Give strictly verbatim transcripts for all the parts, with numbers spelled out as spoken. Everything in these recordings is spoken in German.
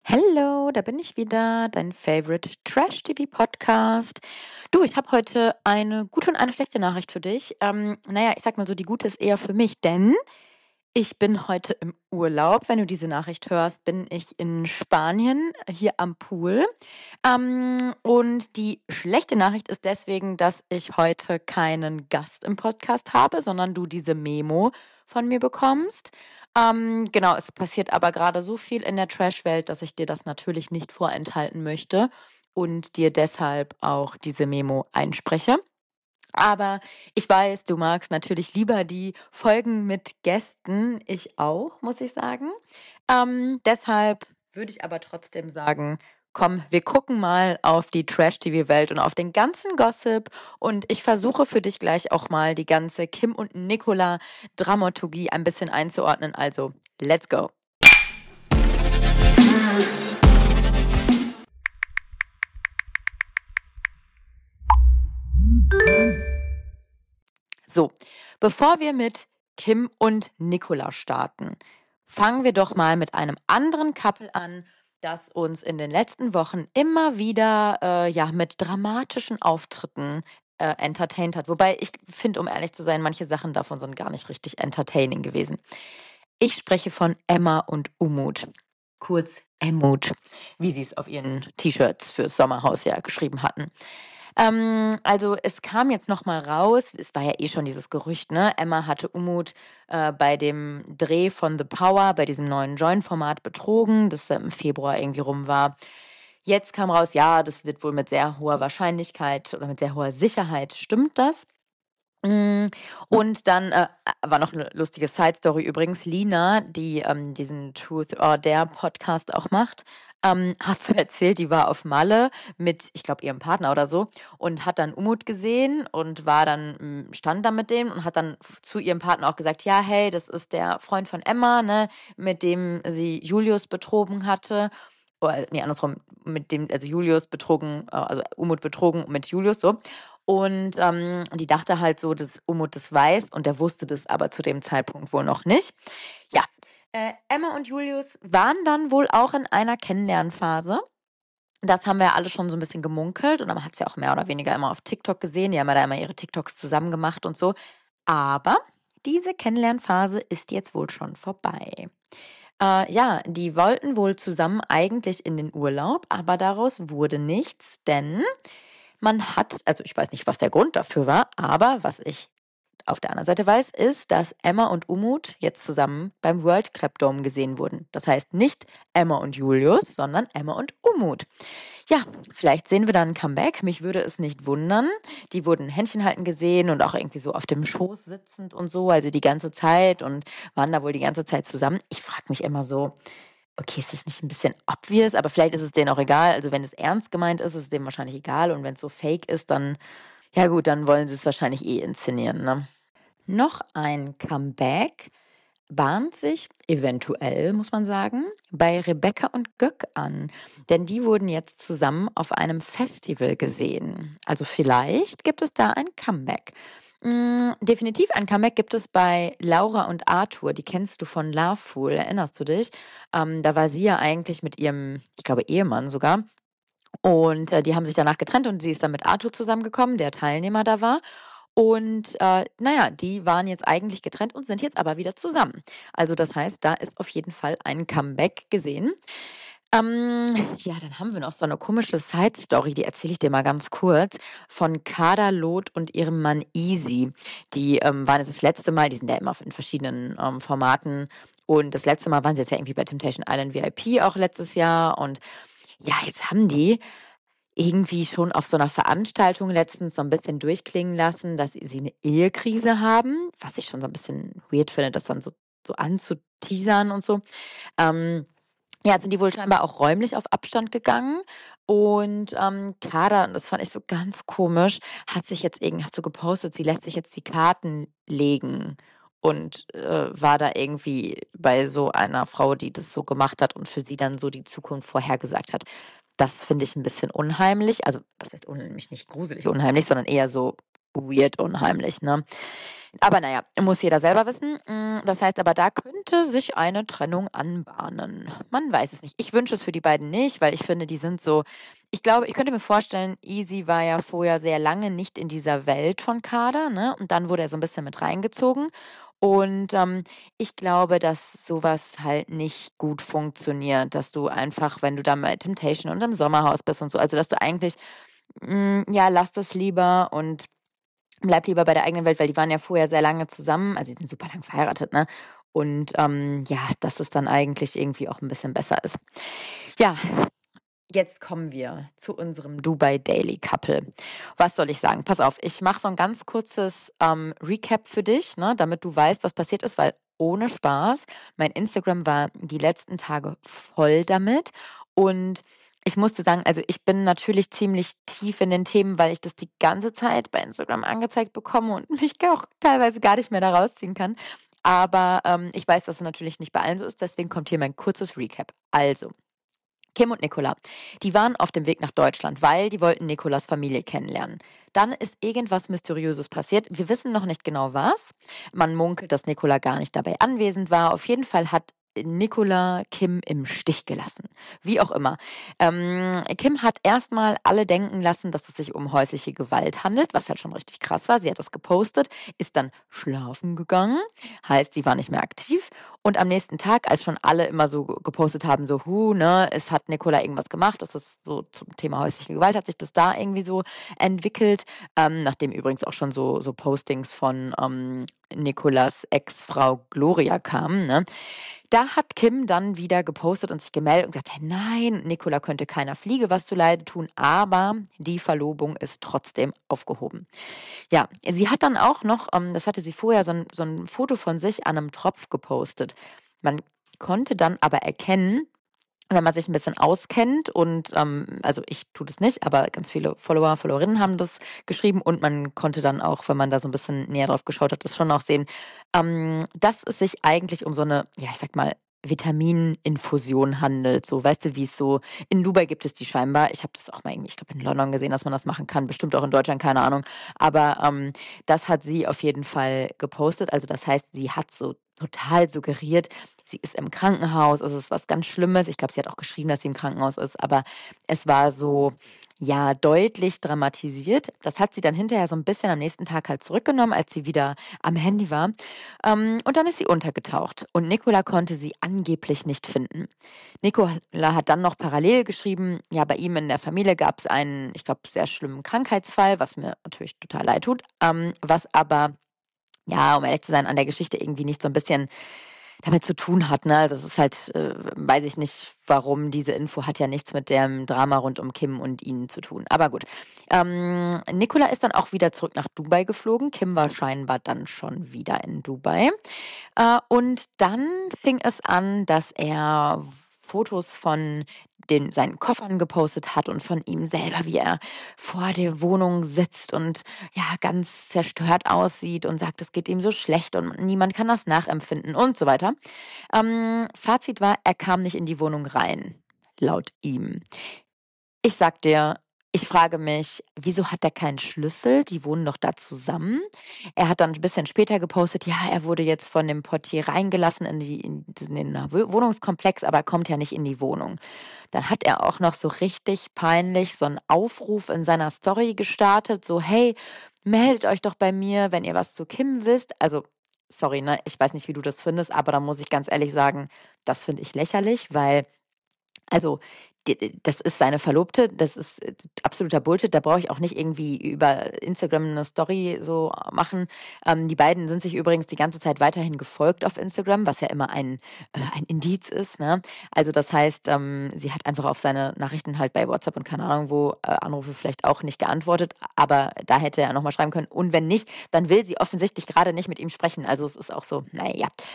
Hallo, da bin ich wieder, dein Favorite Trash-T V-Podcast. Du, ich habe heute eine gute und eine schlechte Nachricht für dich. Ähm, naja, ich sag mal so, die gute ist eher für mich, denn ich bin heute im Urlaub. Wenn du diese Nachricht hörst, bin ich in Spanien, hier am Pool. Ähm, und die schlechte Nachricht ist deswegen, dass ich heute keinen Gast im Podcast habe, sondern du diese Memo von mir bekommst. Ähm, genau, es passiert aber gerade so viel in der Trash-Welt, dass ich dir das natürlich nicht vorenthalten möchte und dir deshalb auch diese Memo einspreche. Aber ich weiß, du magst natürlich lieber die Folgen mit Gästen. Ich auch, muss ich sagen. Ähm, deshalb würde ich aber trotzdem sagen, komm, wir gucken mal auf die Trash-T V-Welt und auf den ganzen Gossip. Und ich versuche für dich gleich auch mal die ganze Kim und Nicola-Dramaturgie ein bisschen einzuordnen. Also, let's go. So, bevor wir mit Kim und Nicola starten, fangen wir doch mal mit einem anderen Couple an, das uns in den letzten Wochen immer wieder äh, ja, mit dramatischen Auftritten äh, entertained hat. Wobei ich finde, um ehrlich zu sein, manche Sachen davon sind gar nicht richtig entertaining gewesen. Ich spreche von Emma und Umut, kurz Emmut, wie sie es auf ihren T-Shirts fürs Sommerhaus ja geschrieben hatten. Ähm, also es kam jetzt noch mal raus, es war ja eh schon dieses Gerücht, ne? Emma hatte Umut äh, bei dem Dreh von The Power, bei diesem neuen Join-Format betrogen, das im Februar irgendwie rum war. Jetzt kam raus, ja, das wird wohl mit sehr hoher Wahrscheinlichkeit oder mit sehr hoher Sicherheit stimmt das. Mm, Und dann äh, war noch eine lustige Side-Story übrigens. Lina, die ähm, diesen Truth or Dare Podcast auch macht, ähm, hat so erzählt, die war auf Malle mit, ich glaube, ihrem Partner oder so und hat dann Umut gesehen und war dann, mm, stand da mit dem und hat dann f- zu ihrem Partner auch gesagt, ja, hey, das ist der Freund von Emma, ne, mit dem sie Julius betrogen hatte. Oder, nee, andersrum, mit dem, also Julius betrogen, äh, also Umut betrogen mit Julius so. Und ähm, die dachte halt so, dass Umut das weiß und der wusste das aber zu dem Zeitpunkt wohl noch nicht. Ja, äh, Emma und Julius waren dann wohl auch in einer Kennenlernphase. Das haben wir alle schon so ein bisschen gemunkelt und man hat es ja auch mehr oder weniger immer auf TikTok gesehen. Die haben ja da immer ihre TikToks zusammen gemacht und so. Aber diese Kennenlernphase ist jetzt wohl schon vorbei. Äh, ja, die wollten wohl zusammen eigentlich in den Urlaub, aber daraus wurde nichts, denn man hat, also ich weiß nicht, was der Grund dafür war, aber was ich auf der anderen Seite weiß, ist, dass Emma und Umut jetzt zusammen beim World Club Dome gesehen wurden. Das heißt nicht Emma und Julius, sondern Emma und Umut. Ja, vielleicht sehen wir dann ein Comeback. Mich würde es nicht wundern. Die wurden Händchen halten gesehen und auch irgendwie so auf dem Schoß sitzend und so, also die ganze Zeit und waren da wohl die ganze Zeit zusammen. Ich frage mich immer so, okay, ist das nicht ein bisschen obvious, aber vielleicht ist es denen auch egal. Also wenn es ernst gemeint ist, ist es denen wahrscheinlich egal und wenn es so fake ist, dann, ja gut, dann wollen sie es wahrscheinlich eh inszenieren, ne? Noch ein Comeback bahnt sich eventuell, muss man sagen, bei Rebecca und Göck an. Denn die wurden jetzt zusammen auf einem Festival gesehen. Also vielleicht gibt es da ein Comeback. Mm, definitiv ein Comeback gibt es bei Laura und Arthur. Die kennst du von Loveful, erinnerst du dich? Ähm, da war sie ja eigentlich mit ihrem, ich glaube, Ehemann sogar. Und äh, die haben sich danach getrennt und sie ist dann mit Arthur zusammengekommen, der Teilnehmer da war. Und äh, naja, die waren jetzt eigentlich getrennt und sind jetzt aber wieder zusammen. Also das heißt, da ist auf jeden Fall ein Comeback gesehen. Ähm, ja, dann haben wir noch so eine komische Side-Story, die erzähle ich dir mal ganz kurz, von Kader Loth und ihrem Mann Easy. Die ähm, waren jetzt das letzte Mal, die sind ja immer in verschiedenen ähm, Formaten und das letzte Mal waren sie jetzt ja irgendwie bei Temptation Island V I P auch letztes Jahr und ja, jetzt haben die irgendwie schon auf so einer Veranstaltung letztens so ein bisschen durchklingen lassen, dass sie eine Ehekrise haben, was ich schon so ein bisschen weird finde, das dann so so anzuteasern und so. Ähm, ja, sind die wohl scheinbar auch räumlich auf Abstand gegangen und, ähm, Kader, und das fand ich so ganz komisch, hat sich jetzt irgend hat so gepostet, sie lässt sich jetzt die Karten legen und, äh, war da irgendwie bei so einer Frau, die das so gemacht hat und für sie dann so die Zukunft vorhergesagt hat. Das finde ich ein bisschen unheimlich. Also, was heißt unheimlich? Nicht gruselig unheimlich, sondern eher so weird, unheimlich, ne? Aber naja, muss jeder selber wissen. Mm, Das heißt aber, da könnte sich eine Trennung anbahnen. Man weiß es nicht. Ich wünsche es für die beiden nicht, weil ich finde, die sind so. Ich glaube, ich könnte mir vorstellen, Easy war ja vorher sehr lange nicht in dieser Welt von Kader, ne? Und dann wurde er so ein bisschen mit reingezogen. Und ähm, ich glaube, dass sowas halt nicht gut funktioniert, dass du einfach, wenn du da bei Temptation und im Sommerhaus bist und so, also dass du eigentlich, mm, ja, lass das lieber und bleib lieber bei der eigenen Welt, weil die waren ja vorher sehr lange zusammen, also die sind super lang verheiratet, ne? Und ähm, ja, dass es dann eigentlich irgendwie auch ein bisschen besser ist. Ja, jetzt kommen wir zu unserem Dubai Daily Couple. Was soll ich sagen? Pass auf, ich mache so ein ganz kurzes ähm, Recap für dich, ne, damit du weißt, was passiert ist, weil ohne Spaß, mein Instagram war die letzten Tage voll damit. Und ich musste sagen, also ich bin natürlich ziemlich tief in den Themen, weil ich das die ganze Zeit bei Instagram angezeigt bekomme und mich auch teilweise gar nicht mehr da rausziehen kann. Aber ähm, ich weiß, dass es natürlich nicht bei allen so ist, deswegen kommt hier mein kurzes Recap. Also. Kim und Nicola, die waren auf dem Weg nach Deutschland, weil die wollten Nicolas Familie kennenlernen. Dann ist irgendwas Mysteriöses passiert. Wir wissen noch nicht genau was. Man munkelt, dass Nicola gar nicht dabei anwesend war. Auf jeden Fall hat Nicola Kim im Stich gelassen. Wie auch immer. Ähm, Kim hat erstmal alle denken lassen, dass es sich um häusliche Gewalt handelt, was halt schon richtig krass war. Sie hat das gepostet, ist dann schlafen gegangen, heißt, sie war nicht mehr aktiv. Und am nächsten Tag, als schon alle immer so gepostet haben, so, hu, ne, es hat Nicola irgendwas gemacht, das ist so zum Thema häusliche Gewalt, hat sich das da irgendwie so entwickelt, ähm, nachdem übrigens auch schon so, so Postings von ähm, Nicolas Ex-Frau Gloria kamen, ne. Da hat Kim dann wieder gepostet und sich gemeldet und gesagt, hey, nein, Nicola könnte keiner Fliege was zuleide tun, aber die Verlobung ist trotzdem aufgehoben. Ja, sie hat dann auch noch, ähm, das hatte sie vorher, so ein, so ein Foto von sich an einem Tropf gepostet. Man konnte dann aber erkennen, wenn man sich ein bisschen auskennt und, ähm, also ich tue das nicht, aber ganz viele Follower, Followerinnen haben das geschrieben und man konnte dann auch, wenn man da so ein bisschen näher drauf geschaut hat, das schon auch sehen, ähm, dass es sich eigentlich um so eine, ja, ich sag mal, Vitamininfusion handelt. So, weißt du, wie es so in Dubai gibt es die scheinbar. Ich habe das auch mal irgendwie, ich glaube, in London gesehen, dass man das machen kann. Bestimmt auch in Deutschland, keine Ahnung. Aber ähm, das hat sie auf jeden Fall gepostet. Also das heißt, sie hat so total suggeriert, sie ist im Krankenhaus, es ist was ganz Schlimmes. Ich glaube, sie hat auch geschrieben, dass sie im Krankenhaus ist, aber es war so, ja, deutlich dramatisiert. Das hat sie dann hinterher so ein bisschen am nächsten Tag halt zurückgenommen, als sie wieder am Handy war. Ähm, und dann ist sie untergetaucht und Nicola konnte sie angeblich nicht finden. Nicola hat dann noch parallel geschrieben, ja, bei ihm in der Familie gab es einen, ich glaube, sehr schlimmen Krankheitsfall, was mir natürlich total leid tut, ähm, was aber, ja, um ehrlich zu sein, an der Geschichte irgendwie nicht so ein bisschen damit zu tun hat, ne? Also es ist halt, äh, weiß ich nicht, warum diese Info hat ja nichts mit dem Drama rund um Kim und ihn zu tun. Aber gut. Ähm, Nicola ist dann auch wieder zurück nach Dubai geflogen. Kim war scheinbar dann schon wieder in Dubai. Äh, und dann fing es an, dass er Fotos von den, seinen Koffern gepostet hat und von ihm selber, wie er vor der Wohnung sitzt und ja, ganz zerstört aussieht und sagt, es geht ihm so schlecht und niemand kann das nachempfinden und so weiter. Ähm, Fazit war, er kam nicht in die Wohnung rein, laut ihm. Ich sag dir, ich frage mich, wieso hat er keinen Schlüssel? Die wohnen doch da zusammen. Er hat dann ein bisschen später gepostet, ja, er wurde jetzt von dem Portier reingelassen in, die, in den Wohnungskomplex, aber er kommt ja nicht in die Wohnung. Dann hat er auch noch so richtig peinlich so einen Aufruf in seiner Story gestartet, so, hey, meldet euch doch bei mir, wenn ihr was zu Kim wisst. Also, sorry, ne, ich weiß nicht, wie du das findest, aber da muss ich ganz ehrlich sagen, das finde ich lächerlich, weil also, d das ist seine Verlobte, das ist, äh, absoluter Bullshit. Da brauche ich auch nicht irgendwie über Instagram 'ne Story so machen. Ähm, die beiden sind sich übrigens die ganze Zeit weiterhin gefolgt auf Instagram, was ja immer ein äh, ein Indiz ist, ne? Also, das heißt, ähm, sie hat einfach auf seine Nachrichten halt bei WhatsApp und keine Ahnung wo, äh, Anrufe vielleicht auch nicht geantwortet, aber da hätte er noch mal schreiben können. Und wenn nicht, dann will sie offensichtlich grade nicht mit ihm sprechen. Also, es ist auch so, na ja.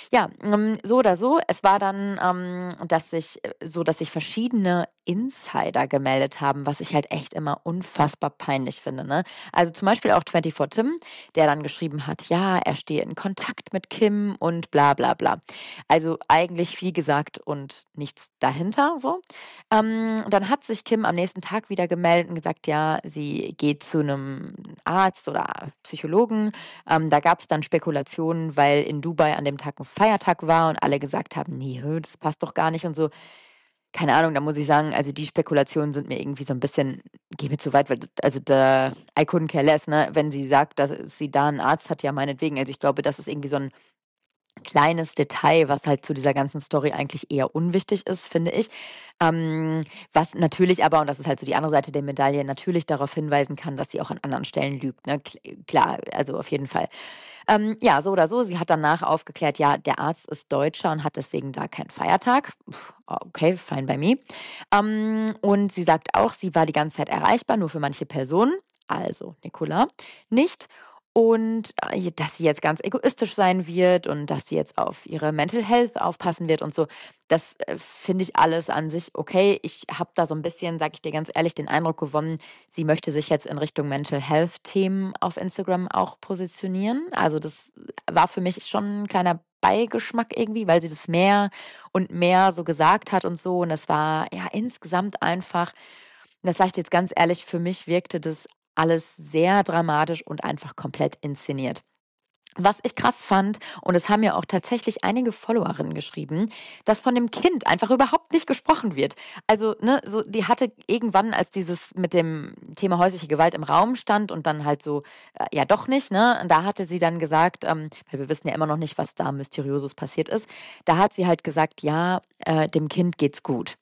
Ja, ähm, so oder so. Es war dann, ähm, dass sich äh, so, dass sich verschiedene Insider gemeldet haben, was ich halt echt immer unfassbar peinlich finde, ne? Also zum Beispiel auch vierundzwanzig Tim, der dann geschrieben hat, ja, er stehe in Kontakt mit Kim und bla bla bla. Also eigentlich viel gesagt und nichts dahinter so. Ähm, dann hat sich Kim am nächsten Tag wieder gemeldet und gesagt, ja, sie geht zu einem Arzt oder Psychologen. Ähm, da gab es dann Spekulationen, weil in Dubai an dem Tag ein Feiertag war und alle gesagt haben, nee, hö, das passt doch gar nicht und so. Keine Ahnung, da muss ich sagen, also die Spekulationen sind mir irgendwie so ein bisschen, gehen mir zu weit, weil das, also da, I couldn't care less, ne? Wenn sie sagt, dass sie da einen Arzt hat, ja meinetwegen. Also ich glaube, das ist irgendwie so ein kleines Detail, was halt zu dieser ganzen Story eigentlich eher unwichtig ist, finde ich. Ähm, was natürlich aber, und das ist halt so die andere Seite der Medaille, natürlich darauf hinweisen kann, dass sie auch an anderen Stellen lügt. Ne? Kl- Klar, also auf jeden Fall. Ähm, ja, so oder so. Sie hat danach aufgeklärt, ja, der Arzt ist Deutscher und hat deswegen da keinen Feiertag. Pff, okay, fine by me. Ähm, und sie sagt auch, sie war die ganze Zeit erreichbar, nur für manche Personen, also Nicola, nicht. Und äh, dass sie jetzt ganz egoistisch sein wird und dass sie jetzt auf ihre Mental Health aufpassen wird und so, das äh, finde ich alles an sich okay. Ich habe da so ein bisschen, sag ich dir ganz ehrlich, den Eindruck gewonnen, sie möchte sich jetzt in Richtung Mental Health Themen auf Instagram auch positionieren. Also das war für mich schon ein kleiner Beigeschmack irgendwie, weil sie das mehr und mehr so gesagt hat und so. Und das war ja insgesamt einfach, das sage ich dir jetzt ganz ehrlich, für mich wirkte das alles sehr dramatisch und einfach komplett inszeniert. Was ich krass fand, und es haben ja auch tatsächlich einige Followerinnen geschrieben, dass von dem Kind einfach überhaupt nicht gesprochen wird. Also, ne, so, die hatte irgendwann, als dieses mit dem Thema häusliche Gewalt im Raum stand und dann halt so, äh, ja doch nicht, ne, und da hatte sie dann gesagt, ähm, weil wir wissen ja immer noch nicht, was da Mysteriöses passiert ist, da hat sie halt gesagt, ja, äh, dem Kind geht's gut.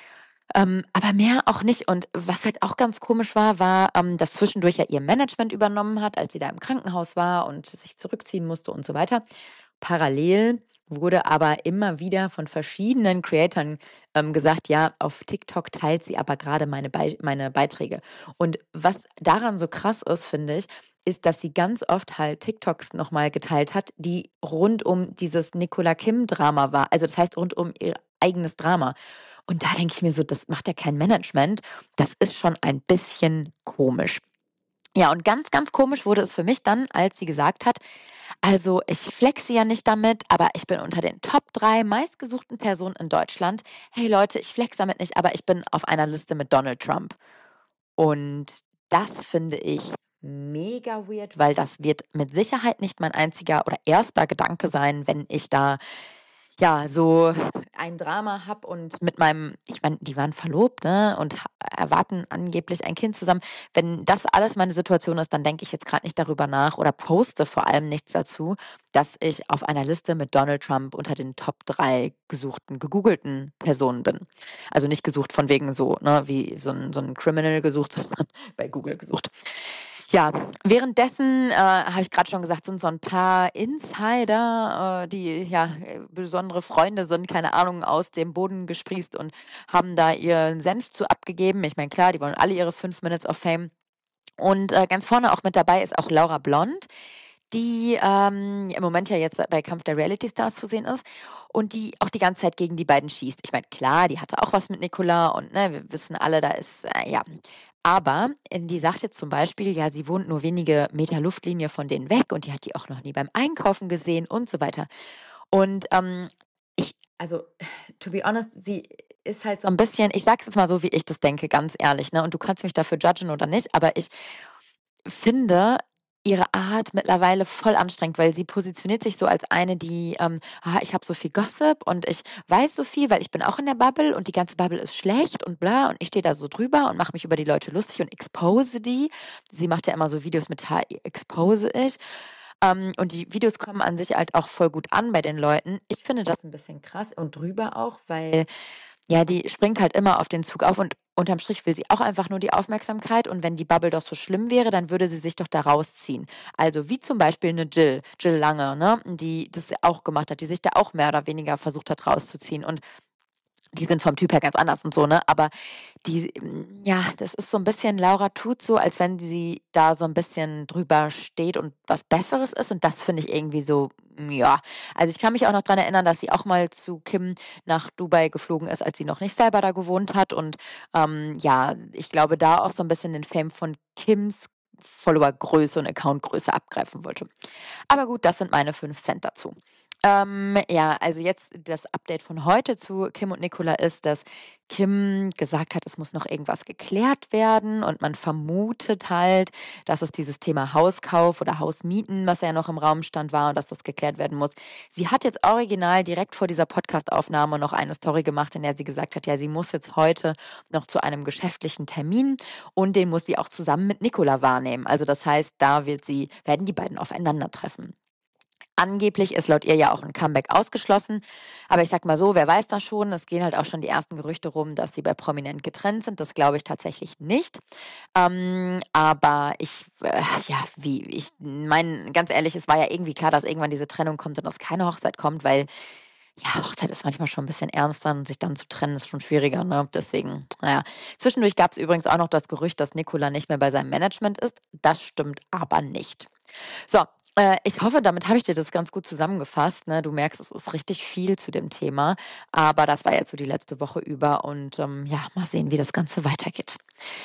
Ähm, aber mehr auch nicht. Und was halt auch ganz komisch war, war, ähm, dass zwischendurch ja ihr Management übernommen hat, als sie da im Krankenhaus war und sich zurückziehen musste und so weiter. Parallel wurde aber immer wieder von verschiedenen Creatoren ähm, gesagt, ja, auf TikTok teilt sie aber gerade meine, Bei meine Beiträge. Und was daran so krass ist, finde ich, ist, dass sie ganz oft halt TikToks nochmal geteilt hat, die rund um dieses Nicola Kim-Drama war. Also das heißt rund um ihr eigenes Drama. Und da denke ich mir so, das macht ja kein Management. Das ist schon ein bisschen komisch. Ja, und ganz, ganz komisch wurde es für mich dann, als sie gesagt hat, also ich flexe ja nicht damit, aber ich bin unter den Top drei meistgesuchten Personen in Deutschland. Hey Leute, ich flexe damit nicht, aber ich bin auf einer Liste mit Donald Trump. Und das finde ich mega weird, weil das wird mit Sicherheit nicht mein einziger oder erster Gedanke sein, wenn ich da ja, so ein Drama habe und mit meinem, ich meine, die waren verlobt, ne, und ha erwarten angeblich ein Kind zusammen. Wenn das alles meine Situation ist, dann denke ich jetzt gerade nicht darüber nach oder poste vor allem nichts dazu, dass ich auf einer Liste mit Donald Trump unter den Top drei gesuchten gegoogelten Personen bin. Also nicht gesucht von wegen so, ne, wie so ein so 'n Criminal gesucht, sondern bei Google gesucht. Ja, währenddessen, äh, habe ich gerade schon gesagt, sind so ein paar Insider, äh, die, ja, äh, besondere Freunde sind, keine Ahnung, aus dem Boden gesprießt und haben da ihren Senf zu abgegeben. Ich meine, klar, die wollen alle ihre fünf Minutes of Fame. Und, äh, ganz vorne auch mit dabei ist auch Laura Blond, die, ähm, im Moment ja jetzt bei Kampf der Reality Stars zu sehen ist und die auch die ganze Zeit gegen die beiden schießt. Ich meine, klar, die hatte auch was mit Nicola und, ne, wir wissen alle, da ist, äh, ja. Aber äh, die sagt jetzt zum Beispiel, ja, sie wohnt nur wenige Meter Luftlinie von denen weg und die hat die auch noch nie beim Einkaufen gesehen und so weiter. Und ähm, ich, also, to be honest, sie ist halt so ein bisschen, ich sag's jetzt mal so, wie ich das denke, ganz ehrlich, ne? Und du kannst mich dafür judgen oder nicht, aber ich finde ihre Art mittlerweile voll anstrengend, weil sie positioniert sich so als eine, die, ähm, ah, ich habe so viel Gossip und ich weiß so viel, weil ich bin auch in der Bubble und die ganze Bubble ist schlecht und bla und ich stehe da so drüber und mache mich über die Leute lustig und expose die. Sie macht ja immer so Videos mit H expose ich. Ähm, und die Videos kommen an sich halt auch voll gut an bei den Leuten. Ich finde das ein bisschen krass und drüber auch, weil ja, die springt halt immer auf den Zug auf und unterm Strich will sie auch einfach nur die Aufmerksamkeit und wenn die Bubble doch so schlimm wäre, dann würde sie sich doch da rausziehen. Also wie zum Beispiel eine Jill, Jill Lange, ne, die das ja auch gemacht hat, die sich da auch mehr oder weniger versucht hat rauszuziehen und die sind vom Typ her ganz anders und so, ne? Aber die, ja, das ist so ein bisschen, Laura tut so, als wenn sie da so ein bisschen drüber steht und was Besseres ist. Und das finde ich irgendwie so, ja. Also ich kann mich auch noch dran erinnern, dass sie auch mal zu Kim nach Dubai geflogen ist, als sie noch nicht selber da gewohnt hat. Und ähm, ja, ich glaube, da auch so ein bisschen den Fame von Kims Followergröße und Accountgröße abgreifen wollte. Aber gut, das sind meine fünf Cent dazu. Ähm, ja, also jetzt das Update von heute zu Kim und Nicola ist, dass Kim gesagt hat, es muss noch irgendwas geklärt werden und man vermutet halt, dass es dieses Thema Hauskauf oder Hausmieten, was ja noch im Raum stand, war und dass das geklärt werden muss. Sie hat jetzt original direkt vor dieser Podcast-Aufnahme noch eine Story gemacht, in der sie gesagt hat, ja, sie muss jetzt heute noch zu einem geschäftlichen Termin und den muss sie auch zusammen mit Nicola wahrnehmen. Also das heißt, da wird sie, werden die beiden aufeinandertreffen. Angeblich ist laut ihr ja auch ein Comeback ausgeschlossen. Aber ich sag mal so, wer weiß das schon? Es gehen halt auch schon die ersten Gerüchte rum, dass sie bei Prominent getrennt sind. Das glaube ich tatsächlich nicht. Ähm, aber ich, äh, ja, wie, ich meine, ganz ehrlich, es war ja irgendwie klar, dass irgendwann diese Trennung kommt und dass keine Hochzeit kommt, weil ja, Hochzeit ist manchmal schon ein bisschen ernster und sich dann zu trennen ist schon schwieriger, ne? Deswegen, naja. Zwischendurch gab es übrigens auch noch das Gerücht, dass Nicola nicht mehr bei seinem Management ist. Das stimmt aber nicht. So, äh, ich hoffe, damit habe ich dir das ganz gut zusammengefasst. Ne? Du merkst, es ist richtig viel zu dem Thema, aber das war jetzt so die letzte Woche über und ähm, ja, mal sehen, wie das Ganze weitergeht.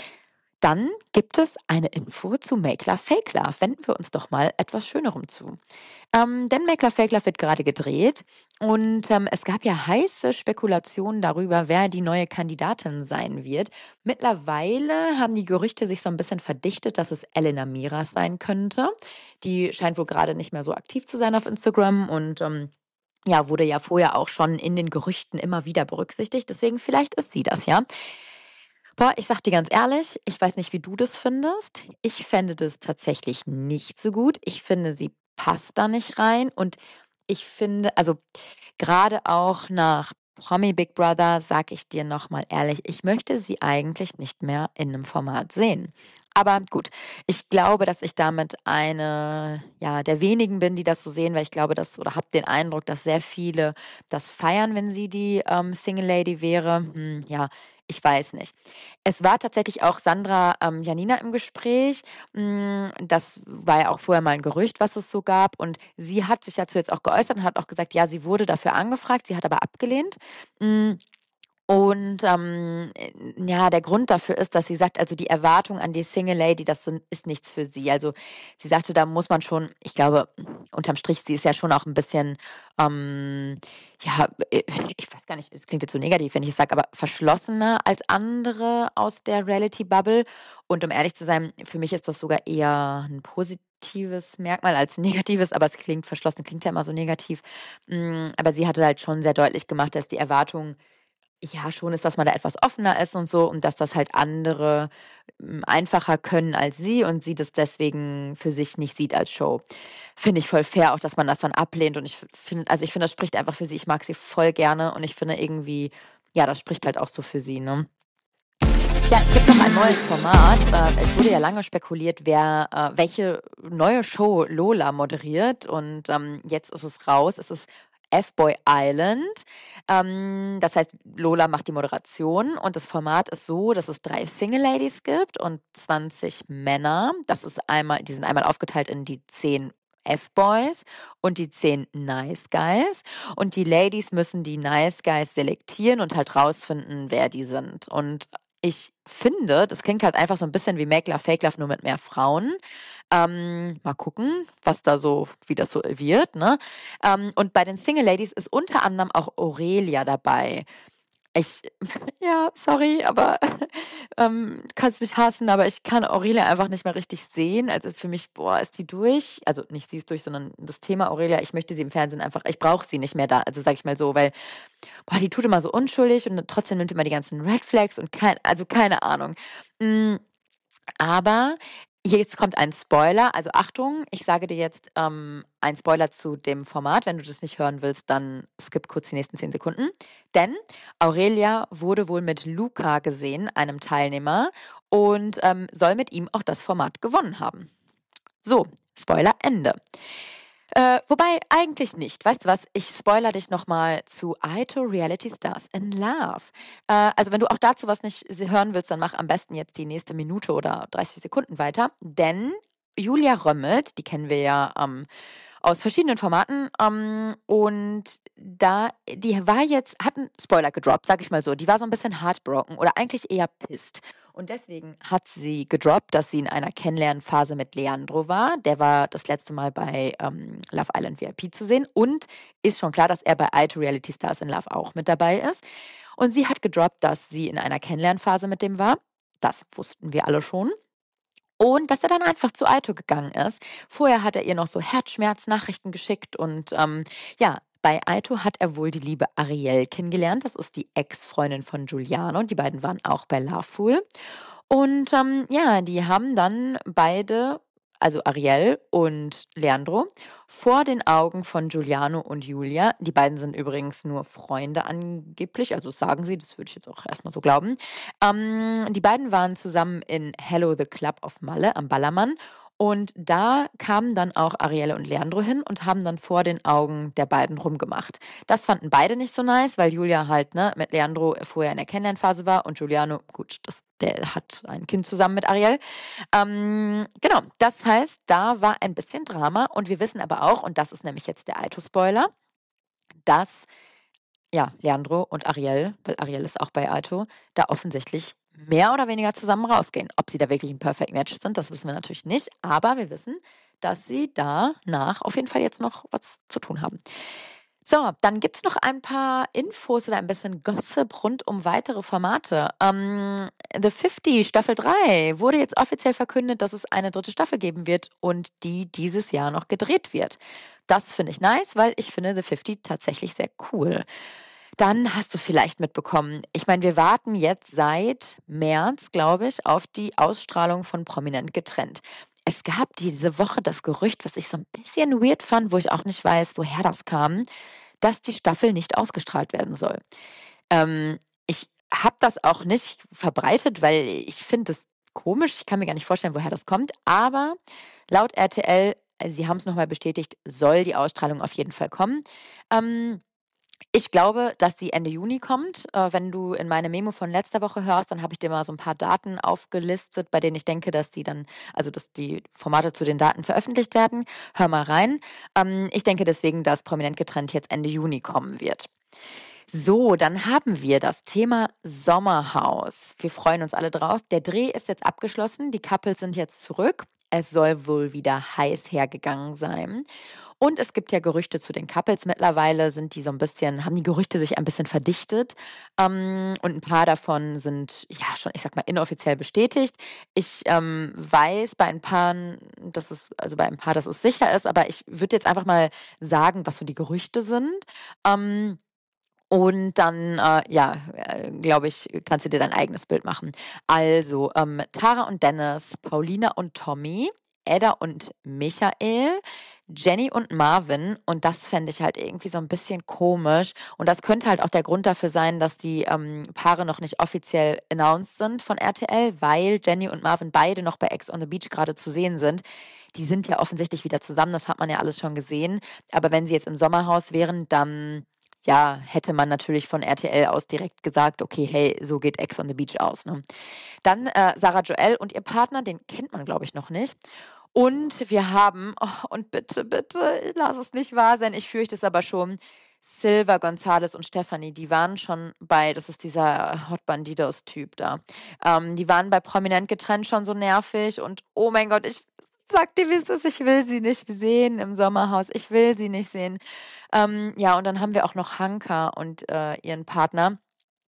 Dann gibt es eine Info zu Make Love Fake Love. Wenden wir uns doch mal etwas Schönerem zu. Ähm, denn Make Love Fake Love wird gerade gedreht und ähm, es gab ja heiße Spekulationen darüber, wer die neue Kandidatin sein wird. Mittlerweile haben die Gerüchte sich so ein bisschen verdichtet, dass es Elena Miras sein könnte. Die scheint wohl gerade nicht mehr so aktiv zu sein auf Instagram und ähm, ja, wurde ja vorher auch schon in den Gerüchten immer wieder berücksichtigt. Deswegen vielleicht ist sie das, ja. Boah, ich sag dir ganz ehrlich, ich weiß nicht, wie du das findest. Ich fände das tatsächlich nicht so gut. Ich finde, sie passt da nicht rein. Und ich finde, also gerade auch nach Promi Big Brother, sag ich dir nochmal ehrlich, ich möchte sie eigentlich nicht mehr in einem Format sehen. Aber gut, ich glaube, dass ich damit eine, ja, der wenigen bin, die das so sehen, weil ich glaube, dass, oder habe den Eindruck, dass sehr viele das feiern, wenn sie die ähm, Single Lady wäre. Hm, ja, ich weiß nicht. Es war tatsächlich auch Sandra ähm, Janina im Gespräch. Mm, Das war ja auch vorher mal ein Gerücht, was es so gab. Und sie hat sich dazu jetzt auch geäußert und hat auch gesagt, ja, sie wurde dafür angefragt, sie hat aber abgelehnt. Mm, Und ähm, äh, ja, der Grund dafür ist, dass sie sagt, also die Erwartung an die Single Lady, das sind, ist nichts für sie. Also sie sagte, da muss man schon, ich glaube, unterm Strich, sie ist ja schon auch ein bisschen, ähm, ja, äh, ich weiß gar nicht, es klingt jetzt so negativ, wenn ich es sage, aber verschlossener als andere aus der Reality-Bubble. Und um ehrlich zu sein, für mich ist das sogar eher ein positives Merkmal als ein negatives, aber es klingt verschlossen, klingt ja immer so negativ. Mm, Aber sie hatte halt schon sehr deutlich gemacht, dass die Erwartung ja schon ist, dass man da etwas offener ist und so und dass das halt andere hm, einfacher können als sie und sie das deswegen für sich nicht sieht als Show. Finde ich voll fair, auch dass man das dann ablehnt und ich finde, also ich finde, das spricht einfach für sie. Ich mag sie voll gerne und ich finde irgendwie, ja, das spricht halt auch so für sie, ne? Ja, es gibt noch ein neues Format. Äh, es wurde ja lange spekuliert, wer äh, welche neue Show Lola moderiert. Und ähm, jetzt ist es raus. Es ist F-Boy Island. Ähm, das heißt, Lola macht die Moderation. Und das Format ist so, dass es drei Single Ladies gibt und zwanzig Männer. Das ist einmal, die sind einmal aufgeteilt in die zehn F-Boys und die zehn Nice Guys. Und die Ladies müssen die Nice Guys selektieren und halt rausfinden, wer die sind. Und ich finde, das klingt halt einfach so ein bisschen wie Make Love, Fake Love, nur mit mehr Frauen. Ähm, mal gucken, was da so, wie das so wird, ne? Ähm, und bei den Single Ladies ist unter anderem auch Aurelia dabei. Ich, ja, sorry, aber ähm, du kannst mich hassen, aber ich kann Aurelia einfach nicht mehr richtig sehen. Also für mich, boah, ist die durch. Also nicht sie ist durch, sondern das Thema Aurelia, ich möchte sie im Fernsehen einfach, ich brauche sie nicht mehr da. Also sag ich mal so, weil boah, die tut immer so unschuldig und trotzdem nimmt immer die ganzen Red Flags und kein, also keine Ahnung. Mm, aber jetzt kommt ein Spoiler. Also Achtung, ich sage dir jetzt ähm, ein Spoiler zu dem Format. Wenn du das nicht hören willst, dann skip kurz die nächsten zehn Sekunden. Denn Aurelia wurde wohl mit Luca gesehen, einem Teilnehmer, und ähm, soll mit ihm auch das Format gewonnen haben. So, Spoiler Ende. Äh, wobei eigentlich nicht. Weißt du was? Ich spoilere dich noch mal zu Aito Reality Stars in Love. Äh, also, wenn du auch dazu was nicht s hören willst, dann mach am besten jetzt die nächste Minute oder dreißig Sekunden weiter, denn Julia Römmelt, die kennen wir ja, ähm, aus verschiedenen Formaten, ähm, und da die war jetzt hat 'n Spoiler gedroppt, sage ich mal so. Die war so ein bisschen heartbroken oder eigentlich eher pissed. Und deswegen hat sie gedroppt, dass sie in einer Kennenlernphase mit Leandro war. Der war das letzte Mal bei, ähm, Love Island V I P zu sehen und ist schon klar, dass er bei Aito Reality Stars in Love auch mit dabei ist. Und sie hat gedroppt, dass sie in einer Kennenlernphase mit dem war. Das wussten wir alle schon. Und dass er dann einfach zu Aito gegangen ist. Vorher hat er ihr noch so Herzschmerznachrichten geschickt und, ähm, ja, bei Aito hat er wohl die liebe Ariel kennengelernt. Das ist die Ex-Freundin von Giuliano. Die beiden waren auch bei Lovefool. Und, ähm, ja, die haben dann beide, also Ariel und Leandro, vor den Augen von Giuliano und Julia, die beiden sind übrigens nur Freunde angeblich, also sagen sie, das würde ich jetzt auch erst mal so glauben. Ähm, die beiden waren zusammen in Hello the Club auf Malle am Ballermann und da kamen dann auch Ariel und Leandro hin und haben dann vor den Augen der beiden rumgemacht. Das fanden beide nicht so nice, weil Julia halt, ne, mit Leandro vorher in der Kennenlernphase war und Giuliano, gut, das, der hat ein Kind zusammen mit Ariel. Ähm, genau, das heißt, da war ein bisschen Drama und wir wissen aber auch, und das ist nämlich jetzt der Aito-Spoiler, dass ja, Leandro und Ariel, weil Ariel ist auch bei Aito, da offensichtlich mehr oder weniger zusammen rausgehen. Ob sie da wirklich ein Perfect Match sind, das wissen wir natürlich nicht, aber wir wissen, dass sie danach auf jeden Fall jetzt noch was zu tun haben. So, dann gibt's noch ein paar Infos oder ein bisschen Gossip rund um weitere Formate. Ähm, The fifty Staffel drei wurde jetzt offiziell verkündet, dass es eine dritte Staffel geben wird und die dieses Jahr noch gedreht wird. Das finde ich nice, weil ich finde The fifty tatsächlich sehr cool. Dann hast du vielleicht mitbekommen, ich meine, wir warten jetzt seit März, glaube ich, auf die Ausstrahlung von Prominent getrennt. Es gab diese Woche das Gerücht, was ich so ein bisschen weird fand, wo ich auch nicht weiß, woher das kam, dass die Staffel nicht ausgestrahlt werden soll. Ähm, ich habe das auch nicht verbreitet, weil ich finde das komisch. Ich kann mir gar nicht vorstellen, woher das kommt. Aber laut R T L, äh, sie haben es nochmal bestätigt, soll die Ausstrahlung auf jeden Fall kommen. Ähm, ich glaube, dass sie Ende Juni kommt. Äh, wenn du in meine Memo von letzter Woche hörst, dann habe ich dir mal so ein paar Daten aufgelistet, bei denen ich denke, dass die dann, also dass die Formate zu den Daten veröffentlicht werden. Hör mal rein. Ähm, ich denke deswegen, dass Prominent getrennt jetzt Ende Juni kommen wird. So, dann haben wir das Thema Sommerhaus. Wir freuen uns alle drauf. Der Dreh ist jetzt abgeschlossen. Die Couples sind jetzt zurück. Es soll wohl wieder heiß hergegangen sein. Und es gibt ja Gerüchte zu den Couples. Mittlerweile sind die so ein bisschen, haben die Gerüchte sich ein bisschen verdichtet. Ähm, und ein paar davon sind ja schon, ich sag mal, inoffiziell bestätigt. Ich ähm, weiß bei ein paar, dass es, also bei ein paar, dass es sicher ist, aber ich würde jetzt einfach mal sagen, was so die Gerüchte sind. Ähm, und dann, äh, ja, äh, glaube ich, kannst du dir dein eigenes Bild machen. Also, ähm, Tara und Dennis, Paulina und Tommy, Edda und Michael, Jenny und Marvin. Und das fände ich halt irgendwie so ein bisschen komisch. Und das könnte halt auch der Grund dafür sein, dass die ähm, Paare noch nicht offiziell announced sind von R T L, weil Jenny und Marvin beide noch bei Ex on the Beach gerade zu sehen sind. Die sind ja offensichtlich wieder zusammen, das hat man ja alles schon gesehen. Aber wenn sie jetzt im Sommerhaus wären, dann ja, hätte man natürlich von R T L aus direkt gesagt, okay, hey, so geht Ex on the Beach aus. Ne? Dann äh, Sarah Joel und ihr Partner, den kennt man, glaube ich, noch nicht. Und wir haben, oh, und bitte, bitte, lass es nicht wahr sein, ich fürchte es aber schon, Silva, Gonzales und Stephanie, die waren schon bei, das ist dieser Hot Bandidos-Typ da, ähm, die waren bei Prominent getrennt schon so nervig und oh mein Gott, ich sag dir, wie es ist, ich will sie nicht sehen im Sommerhaus, ich will sie nicht sehen. Ähm, ja, und dann haben wir auch noch Hanka und äh, ihren Partner.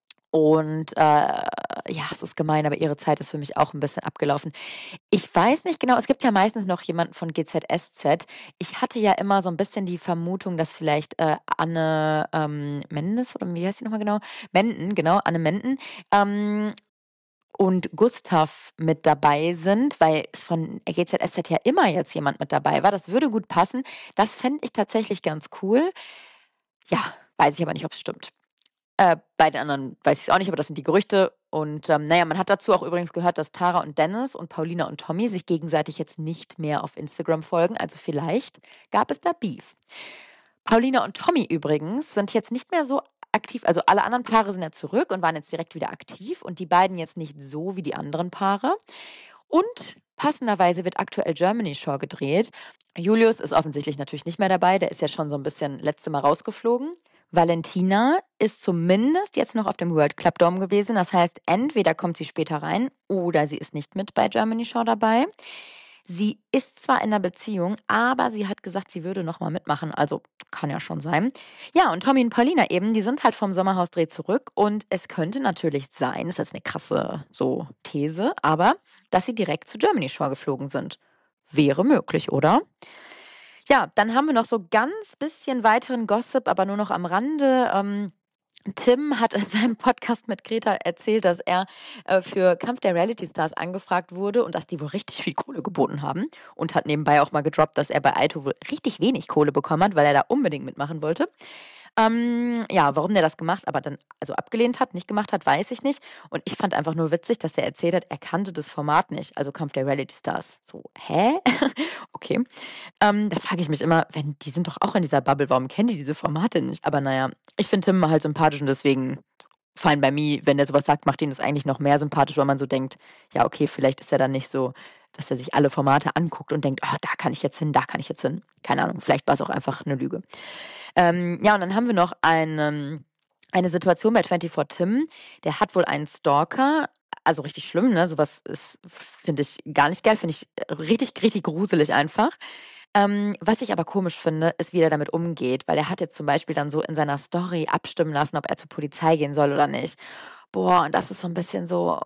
Und äh, ja, es ist gemein, aber ihre Zeit ist für mich auch ein bisschen abgelaufen. Ich weiß nicht genau, es gibt ja meistens noch jemanden von G Z S Z. Ich hatte ja immer so ein bisschen die Vermutung, dass vielleicht äh, Anne ähm, Mendes, oder wie heißt sie nochmal genau? Menden, genau, Anne Menden. Ähm, und Gustav mit dabei sind, weil es von G Z S Z ja immer jetzt jemand mit dabei war. Das würde gut passen. Das fände ich tatsächlich ganz cool. Ja, weiß ich aber nicht, ob es stimmt. Äh, bei den anderen weiß ich es auch nicht, aber das sind die Gerüchte. Und ähm, naja, man hat dazu auch übrigens gehört, dass Tara und Dennis und Paulina und Tommy sich gegenseitig jetzt nicht mehr auf Instagram folgen. Also vielleicht gab es da Beef. Paulina und Tommy übrigens sind jetzt nicht mehr so aktiv. Also alle anderen Paare sind ja zurück und waren jetzt direkt wieder aktiv. Und die beiden jetzt nicht so wie die anderen Paare. Und passenderweise wird aktuell Germany Shore gedreht. Julius ist offensichtlich natürlich nicht mehr dabei. Der ist ja schon so ein bisschen letzte Mal rausgeflogen. Valentina ist zumindest jetzt noch auf dem World Club Dome gewesen. Das heißt, entweder kommt sie später rein oder sie ist nicht mit bei Germany Shore dabei. Sie ist zwar in einer Beziehung, aber sie hat gesagt, sie würde nochmal mitmachen. Also kann ja schon sein. Ja, und Tommy und Paulina eben, die sind halt vom Sommerhausdreh zurück. Und es könnte natürlich sein, das ist eine krasse so These, aber dass sie direkt zu Germany Shore geflogen sind. Wäre möglich, oder? Ja, dann haben wir noch so ganz bisschen weiteren Gossip, aber nur noch am Rande. Ähm, Tim hat in seinem Podcast mit Greta erzählt, dass er äh, für Kampf der Reality Stars angefragt wurde und dass die wohl richtig viel Kohle geboten haben. Und hat nebenbei auch mal gedroppt, dass er bei Aito wohl richtig wenig Kohle bekommen hat, weil er da unbedingt mitmachen wollte. Ähm, ja, warum der das gemacht, aber dann also abgelehnt hat, nicht gemacht hat, weiß ich nicht. Und ich fand einfach nur witzig, dass er erzählt hat, er kannte das Format nicht, also Kampf der Reality Stars. So, hä? Okay. Ähm, da frage ich mich immer, wenn die sind doch auch in dieser Bubble, warum kennen die diese Formate nicht? Aber naja, ich finde Tim halt sympathisch und deswegen fine by me, wenn der sowas sagt, macht ihn das eigentlich noch mehr sympathisch, weil man so denkt, ja, okay, vielleicht ist er dann nicht so, dass er sich alle Formate anguckt und denkt, oh, da kann ich jetzt hin, da kann ich jetzt hin. Keine Ahnung, vielleicht war es auch einfach eine Lüge. Ähm, ja, und dann haben wir noch eine, eine Situation bei vierundzwanzig Tim. Der hat wohl einen Stalker. Also richtig schlimm, ne? Sowas ist, finde ich, gar nicht geil. Finde ich richtig, richtig gruselig einfach. Ähm, was ich aber komisch finde, ist, wie er damit umgeht. Weil er hat jetzt zum Beispiel dann so in seiner Story abstimmen lassen, ob er zur Polizei gehen soll oder nicht. Boah, und das ist so ein bisschen so,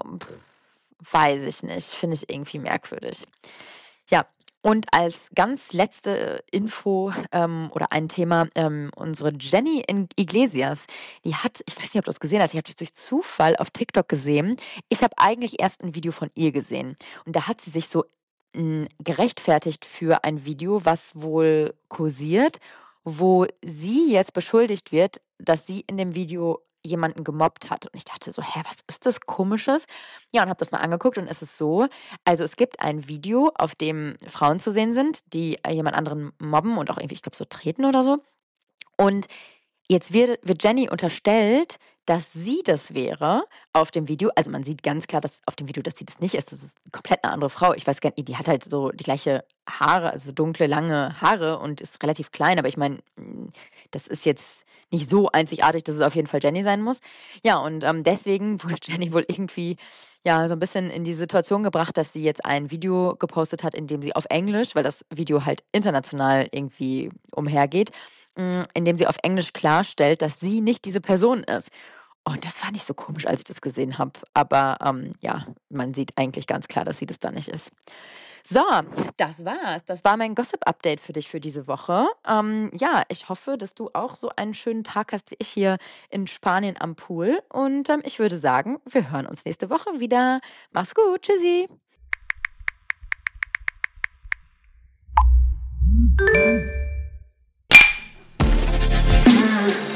pff, weiß ich nicht. Finde ich irgendwie merkwürdig. Ja, und als ganz letzte Info ähm, oder ein Thema, ähm, unsere Jenny in Iglesias, die hat, ich weiß nicht, ob du das gesehen hast, ich habe das durch Zufall auf TikTok gesehen. Ich habe eigentlich erst ein Video von ihr gesehen. Und da hat sie sich so mh, gerechtfertigt für ein Video, was wohl kursiert, wo sie jetzt beschuldigt wird, dass sie in dem Video jemanden gemobbt hat. Und ich dachte so, hä, was ist das Komisches? Ja, und habe das mal angeguckt und es ist so, also es gibt ein Video, auf dem Frauen zu sehen sind, die äh, jemand anderen mobben und auch irgendwie, ich glaube, so treten oder so. Und jetzt wird, wird Jenny unterstellt, dass sie das wäre auf dem Video. Also man sieht ganz klar, dass auf dem Video, dass sie das nicht ist. Das ist komplett eine andere Frau. Ich weiß gar nicht, die hat halt so die gleiche Haare, also dunkle, lange Haare und ist relativ klein. Aber ich meine, das ist jetzt nicht so einzigartig, dass es auf jeden Fall Jenny sein muss. Ja, und ähm, deswegen wurde Jenny wohl irgendwie ja so ein bisschen in die Situation gebracht, dass sie jetzt ein Video gepostet hat, in dem sie auf Englisch, weil das Video halt international irgendwie umhergeht, in dem sie auf Englisch klarstellt, dass sie nicht diese Person ist. Und das fand ich so komisch, als ich das gesehen habe. Aber ähm, ja, man sieht eigentlich ganz klar, dass sie das da nicht ist. So, das war's. Das war mein Gossip-Update für dich für diese Woche. Ähm, ja, ich hoffe, dass du auch so einen schönen Tag hast wie ich hier in Spanien am Pool. Und ähm, ich würde sagen, wir hören uns nächste Woche wieder. Mach's gut. Tschüssi. Mm-hmm.